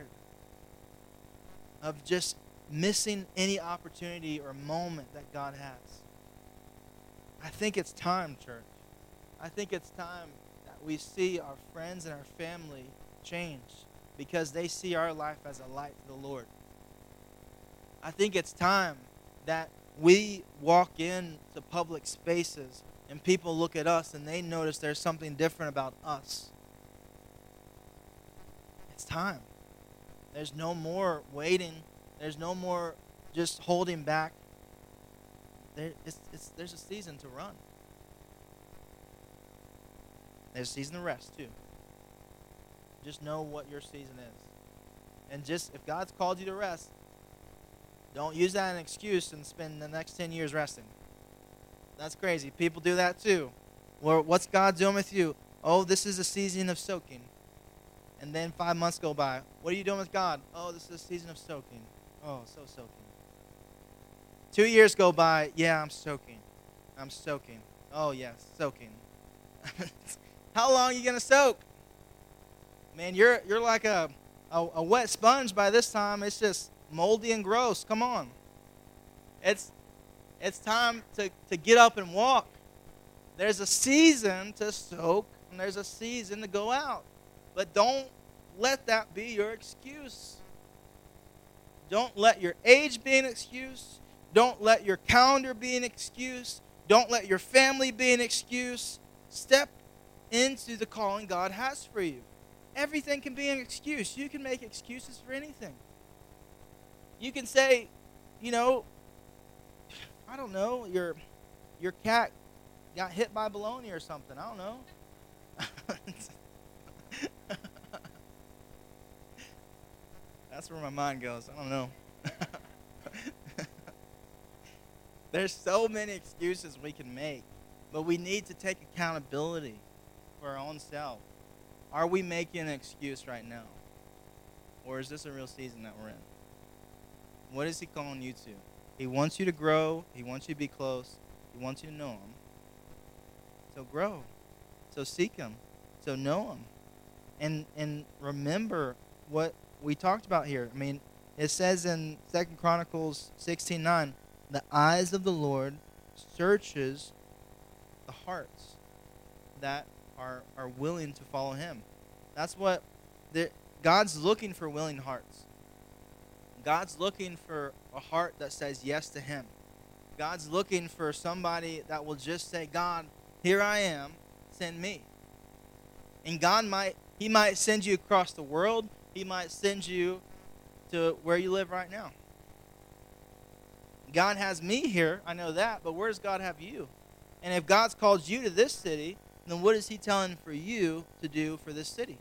of just missing any opportunity or moment that God has. I think it's time, church. I think it's time that we see our friends and our family change because they see our life as a light to the Lord. I think it's time that we walk into public spaces and people look at us and they notice there's something different about us. It's time. There's no more waiting. There's no more just holding back. There's a season to run. There's a season to rest too. Just know what your season is. And just, if God's called you to rest, don't use that as an excuse and spend the next 10 years resting. That's crazy. People do that too. Well, what's God doing with you? Oh, this is a season of soaking. And then 5 months go by. What are you doing with God? Oh, this is a season of soaking. Oh, so soaking. 2 years go by. Yeah, I'm soaking. I'm soaking. Oh, yes, soaking. How long are you going to soak? Man, you're like a wet sponge by this time. It's just moldy and gross. Come on. It's time to get up and walk. There's a season to soak, and there's a season to go out. But don't let that be your excuse. Don't let your age be an excuse. Don't let your calendar be an excuse. Don't let your family be an excuse. Step into the calling God has for you. Everything can be an excuse. You can make excuses for anything. You can say, I don't know, your cat got hit by bologna or something. I don't know. That's where my mind goes. I don't know. There's so many excuses we can make, but we need to take accountability for our own self. Are we making an excuse right now? Or is this a real season that we're in? What is he calling you to? He wants you to grow. He wants you to be close. He wants you to know him. So grow. So seek him. So know him. And remember what we talked about here. I mean, it says in 2 Chronicles 16:9, the eyes of the Lord searches the hearts that are willing to follow him. That's what God's looking for, willing hearts. God's looking for a heart that says yes to him. God's looking for somebody that will just say, God, here I am, send me. And he might send you across the world. He might send you to where you live right now. God has me here, I know that, but where does God have you? And if God's called you to this city, then what is he telling for you to do for this city?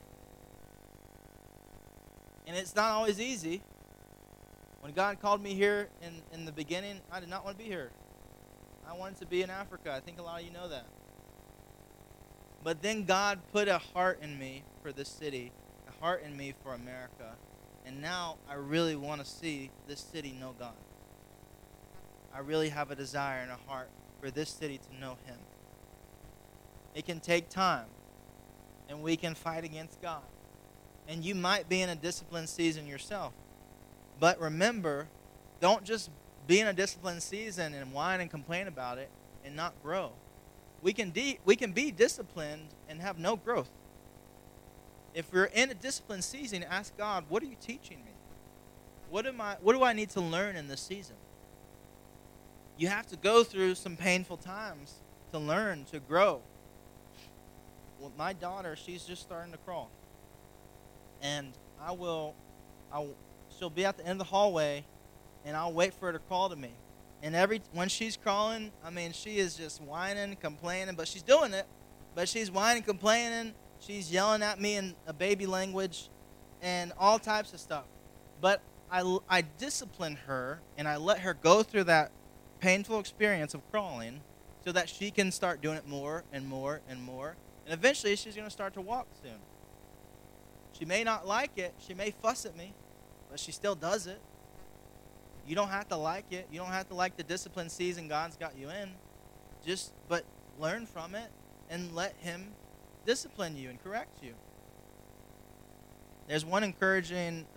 And it's not always easy. When God called me here in the beginning, I did not want to be here. I wanted to be in Africa. I think a lot of you know that. But then God put a heart in me for this city, a heart in me for America. And now I really want to see this city know God. I really have a desire and a heart for this city to know him. It can take time, and we can fight against God. And you might be in a disciplined season yourself. But remember, don't just be in a disciplined season and whine and complain about it and not grow. We can be disciplined and have no growth. If we're in a disciplined season, ask God, what are you teaching me? What do I need to learn in this season? You have to go through some painful times to learn, to grow. Well, my daughter, she's just starting to crawl. And she'll be at the end of the hallway, and I'll wait for her to crawl to me. And when she's crawling, I mean, she is just whining, complaining, but she's doing it. But she's whining, complaining. She's yelling at me in a baby language and all types of stuff. But I discipline her, and I let her go through that painful experience of crawling so that she can start doing it more and more and more. And eventually, she's going to start to walk soon. She may not like it. She may fuss at me, but she still does it. You don't have to like it. You don't have to like the discipline season God's got you in. But learn from it and let him discipline you and correct you. There's one encouraging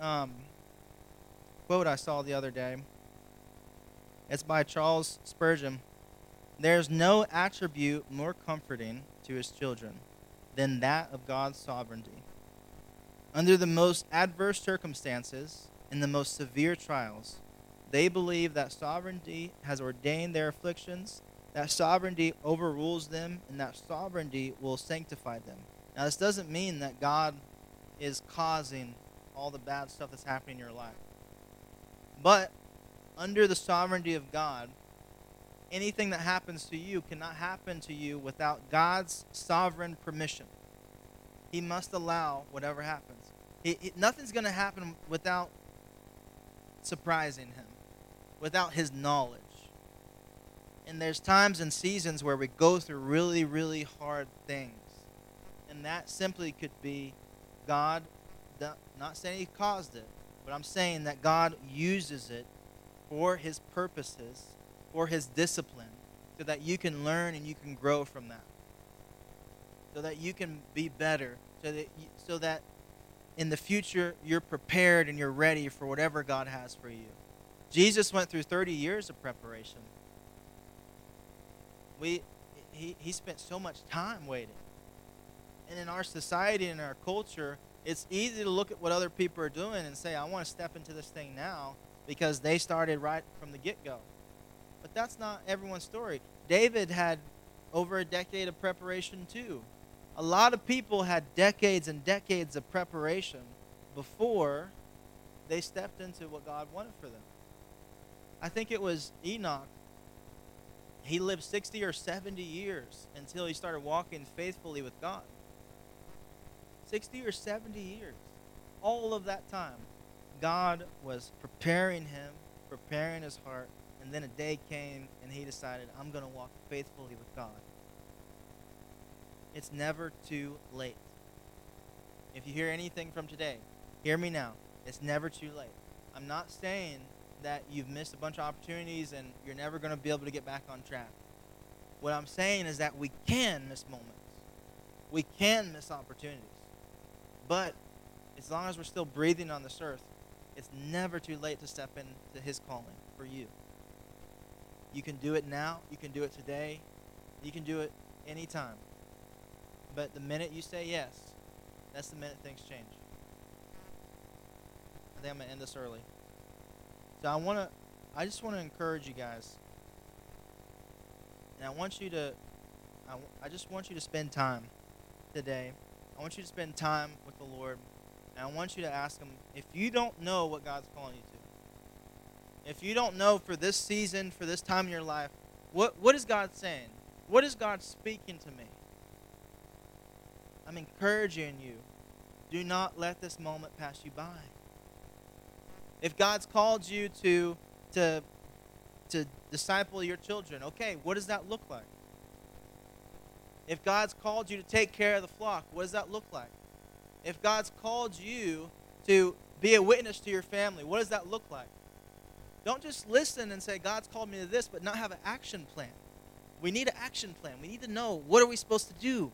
quote I saw the other day. It's by Charles Spurgeon. There's no attribute more comforting to his children than that of God's sovereignty. Under the most adverse circumstances, in the most severe trials, they believe that sovereignty has ordained their afflictions, that sovereignty overrules them, and that sovereignty will sanctify them. Now, this doesn't mean that God is causing all the bad stuff that's happening in your life. But under the sovereignty of God, anything that happens to you cannot happen to you without God's sovereign permission. He must allow whatever happens. Nothing's going to happen without surprising him, without his knowledge. And there's times and seasons where we go through really, really hard things. And that simply could be God, not saying he caused it, but I'm saying that God uses it for his purposes, for his discipline, so that you can learn and you can grow from that. So that you can be better, so that in the future you're prepared and you're ready for whatever God has for you. Jesus went through 30 years of preparation. He spent so much time waiting. And in our society and our culture, it's easy to look at what other people are doing and say, I want to step into this thing now because they started right from the get-go. But that's not everyone's story. David had over a decade of preparation too. A lot of people had decades and decades of preparation before they stepped into what God wanted for them. I think it was Enoch. He lived 60 or 70 years until he started walking faithfully with God. 60 or 70 years. All of that time, God was preparing him, preparing his heart, and then a day came and he decided, I'm going to walk faithfully with God. It's never too late. If you hear anything from today, hear me now. It's never too late. I'm not saying that you've missed a bunch of opportunities and you're never going to be able to get back on track. What I'm saying is that we can miss moments. We can miss opportunities. But as long as we're still breathing on this earth, it's never too late to step into his calling for you. You can do it now. You can do it today. You can do it anytime. But the minute you say yes, that's the minute things change. I think I'm going to end this early. So I just want to encourage you guys. And I just want you to spend time today. I want you to spend time with the Lord. And I want you to ask him, if you don't know what God's calling you to, if you don't know for this season, for this time in your life, what is God saying? What is God speaking to me? I'm encouraging you. Do not let this moment pass you by. If God's called you to disciple your children, okay, what does that look like? If God's called you to take care of the flock, what does that look like? If God's called you to be a witness to your family, what does that look like? Don't just listen and say, God's called me to this, but not have an action plan. We need an action plan. We need to know, what are we supposed to do?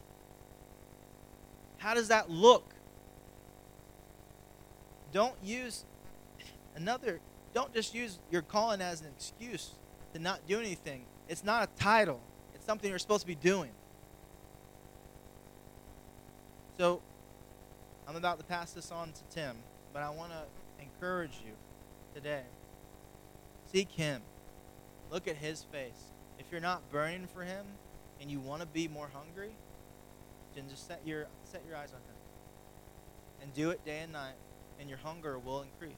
How does that look? Don't just use your calling as an excuse to not do anything. It's not a title. It's something you're supposed to be doing. So, I'm about to pass this on to Tim, but I want to encourage you today. Seek him. Look at his face. If you're not burning for him and you want to be more hungry, then just set your eyes on him. And do it day and night, and your hunger will increase.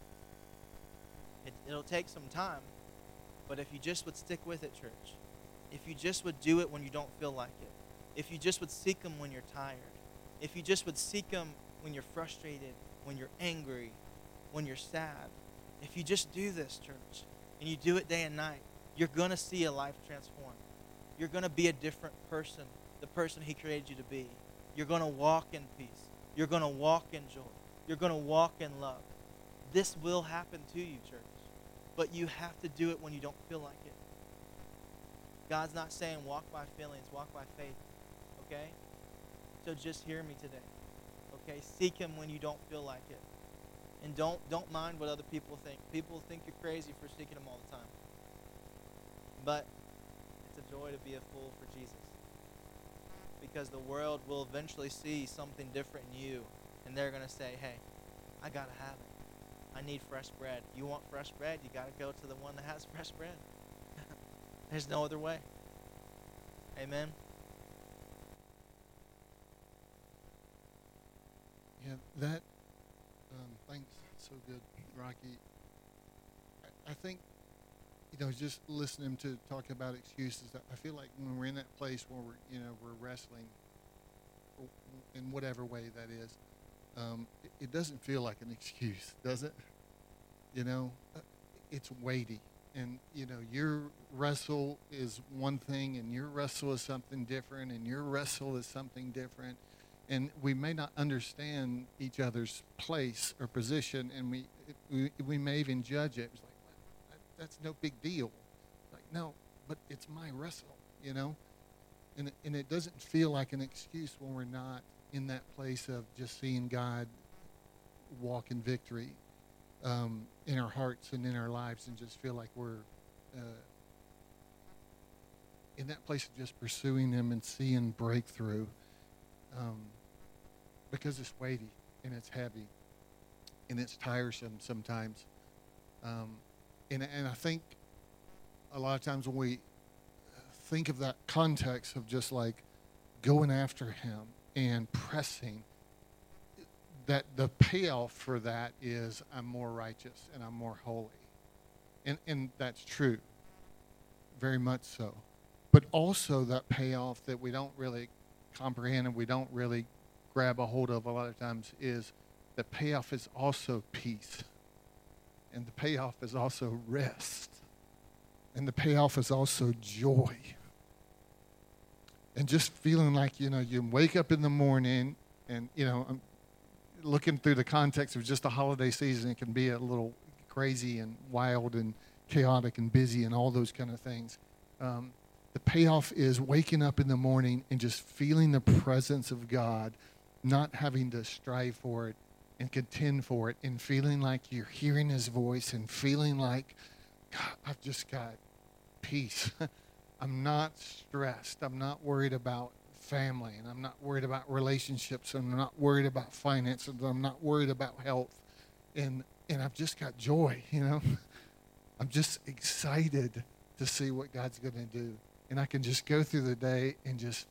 It'll take some time, but if you just would stick with it, church, if you just would do it when you don't feel like it, if you just would seek him when you're tired, if you just would seek him when you're frustrated, when you're angry, when you're sad, if you just do this, church, and you do it day and night, you're going to see a life transformed. You're going to be a different person, the person he created you to be. You're going to walk in peace. You're going to walk in joy. You're going to walk in love. This will happen to you, church. But you have to do it when you don't feel like it. God's not saying walk by feelings, walk by faith. Okay? So just hear me today. Okay? Seek him when you don't feel like it. And don't mind what other people think. People think you're crazy for seeking him all the time. But it's a joy to be a fool for Jesus. Because the world will eventually see something different in you. And they're going to say, hey, I got to have it. I need fresh bread. You want fresh bread? You got to go to the one that has fresh bread. There's no other way. Amen. Yeah, that, thanks, so good, Rocky. I think, just listening to talk about excuses, I feel like when we're in that place where we're wrestling, in whatever way that is, it doesn't feel like an excuse, does it? It's weighty. And, your wrestle is one thing, and your wrestle is something different, and your wrestle is something different. And we may not understand each other's place or position, and we may even judge it. It's like, well, that's no big deal. Like, no, but it's my wrestle, And it doesn't feel like an excuse when we're not in that place of just seeing God walk in victory in our hearts and in our lives, and just feel like we're in that place of just pursuing him and seeing breakthrough, because it's weighty and it's heavy and it's tiresome sometimes. And I think a lot of times when we think of that context of just like going after him and pressing, that the payoff for that is I'm more righteous and I'm more holy. And that's true, very much so. But also that payoff that we don't really comprehend and we don't really grab a hold of a lot of times is the payoff is also peace. And the payoff is also rest. And the payoff is also joy. And just feeling like, you wake up in the morning and, I'm looking through the context of just the holiday season, it can be a little crazy and wild and chaotic and busy and all those kind of things. The payoff is waking up in the morning and just feeling the presence of God, not having to strive for it and contend for it, and feeling like you're hearing his voice and feeling like, God, I've just got peace. I'm not stressed. I'm not worried about family, and I'm not worried about relationships, and I'm not worried about finances, and I'm not worried about health. And I've just got joy, I'm just excited to see what God's going to do. And I can just go through the day and just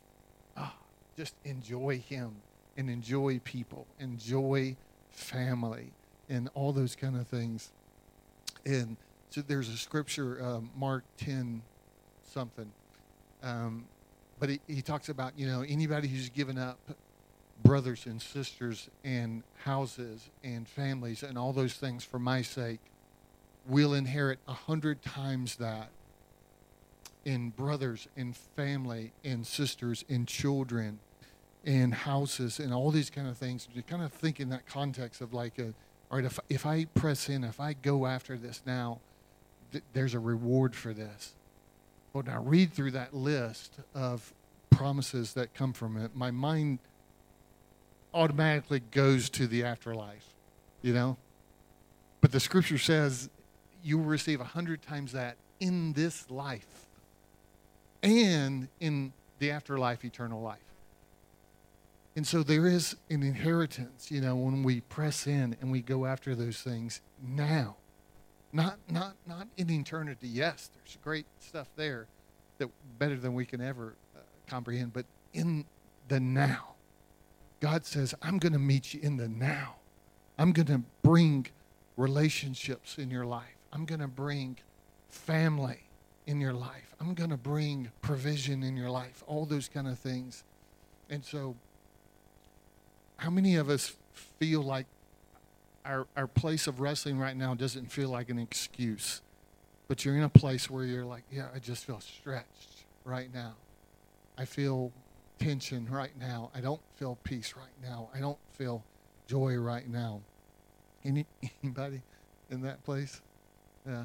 enjoy him and enjoy people, enjoy family, and all those kind of things. And so there's a scripture, Mark 10 something. But he talks about, anybody who's given up brothers and sisters and houses and families and all those things for my sake will inherit 100 times that in brothers and family and sisters and children and houses and all these kind of things. You kind of think in that context of like, all right, if I press in, if I go after this now, there's a reward for this. But when I read through that list of promises that come from it, my mind automatically goes to the afterlife, But the scripture says you will receive 100 times that in this life and in the afterlife, eternal life. And so there is an inheritance, when we press in and we go after those things now. Not in eternity. Yes, there's great stuff there that better than we can ever comprehend, but in the now. God says, I'm going to meet you in the now. I'm going to bring relationships in your life. I'm going to bring family in your life. I'm going to bring provision in your life, all those kind of things. And so how many of us feel like our place of wrestling right now doesn't feel like an excuse, but you're in a place where you're like, yeah, I just feel stretched right now. I feel tension right now. I don't feel peace right now. I don't feel joy right now. Anybody in that place? Yeah.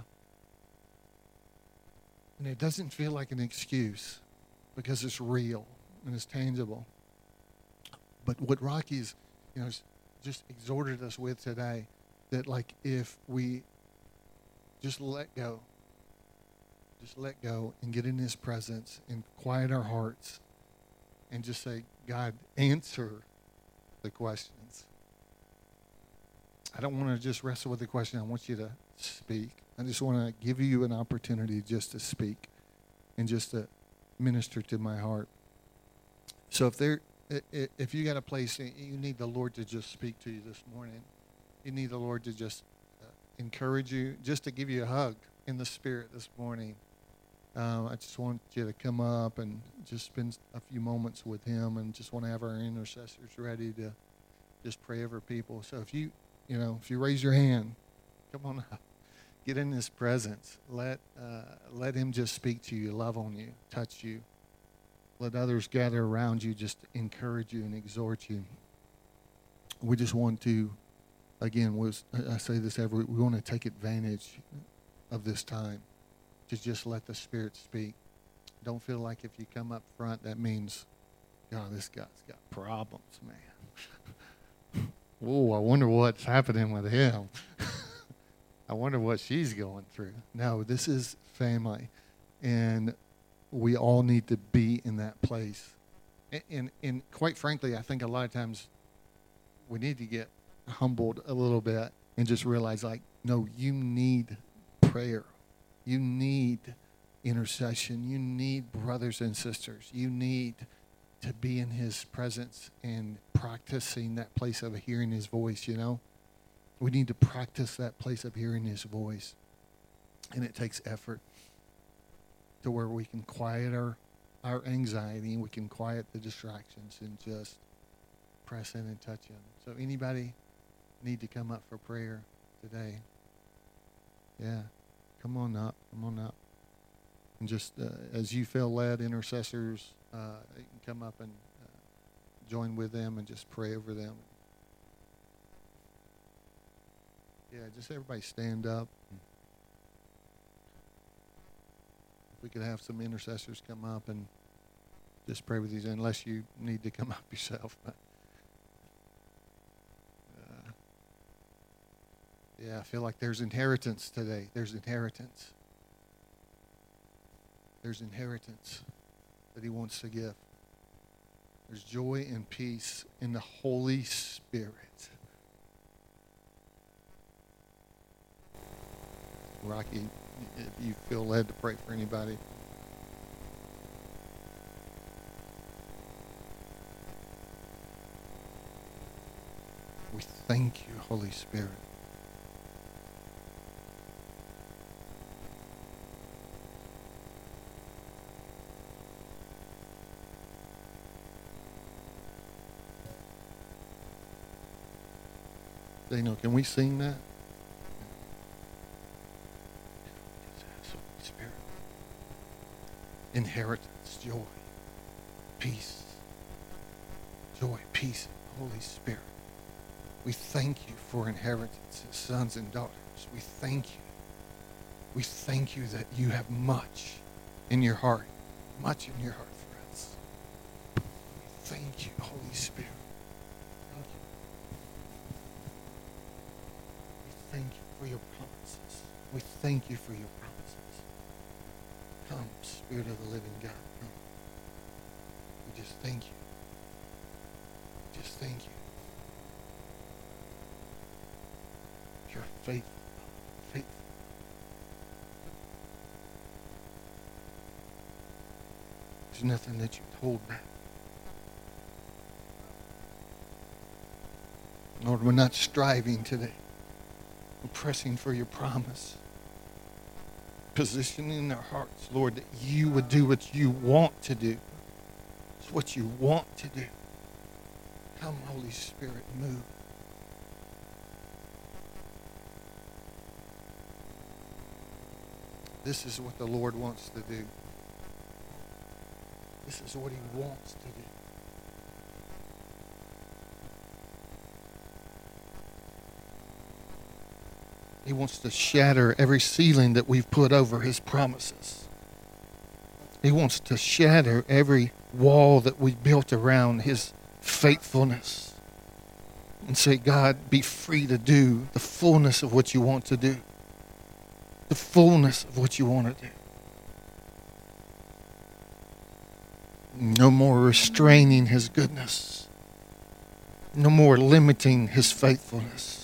And it doesn't feel like an excuse because it's real and it's tangible. But what Rocky's, just exhorted us with today, that like if we just let go and get in his presence and quiet our hearts and just say, God, answer the questions. I don't want to just wrestle with the question. I want you to speak. I just want to give you an opportunity just to speak and just to minister to my heart. So if you got a place you need the Lord to just speak to you this morning, you need the Lord to just encourage you, just to give you a hug in the Spirit this morning, I just want you to come up and just spend a few moments with him, and just want to have our intercessors ready to just pray over people. So if you raise your hand, come on up. Get in his presence. Let him just speak to you, love on you, touch you. Let others gather around you, just encourage you and exhort you. We just want to, again, I say this we want to take advantage of this time to just let the Spirit speak. Don't feel like if you come up front, that means, God, this guy's got problems, man. Oh, I wonder what's happening with him. I wonder what she's going through. No, this is family, and we all need to be in that place. And quite frankly, I think a lot of times we need to get humbled a little bit and just realize, like, no, you need prayer. You need intercession. You need brothers and sisters. You need to be in his presence and practicing that place of hearing his voice, We need to practice that place of hearing his voice. And it takes effort to where we can quiet our anxiety, and we can quiet the distractions and just press in and touch him. So anybody need to come up for prayer today? Yeah, come on up. And just as you feel led, intercessors, you can come up and join with them and just pray over them. Yeah, just everybody stand up. we could have some intercessors come up and just pray with you, unless you need to come up yourself. But, yeah, I feel like there's inheritance today. There's inheritance. There's inheritance that He wants to give. There's joy and peace in the Holy Spirit. Rocky, if you feel led to pray for anybody. We thank you, Holy Spirit. Daniel, can we sing that? Holy Spirit. Inheritance, joy, peace. Joy, peace, Holy Spirit. We thank you for inheritance as sons and daughters. We thank you. We thank you that you have much in your heart. Much in your heart for us. We thank you, Holy Spirit. Thank you. We thank you for your promises. We thank you for your promises. Come, Spirit of the living God. Come. We just thank you. Just thank you. You're faithful. Faithful. There's nothing that you hold back. Lord, we're not striving today. We're pressing for your promise. Positioning our hearts, Lord, that you would do what you want to do. It's what you want to do. Come, Holy Spirit, move. This is what the Lord wants to do. This is what He wants to do. He wants to shatter every ceiling that we've put over His promises. He wants to shatter every wall that we built around His faithfulness. And say, God, be free to do the fullness of what you want to do. The fullness of what you want to do. No more restraining His goodness. No more limiting His faithfulness.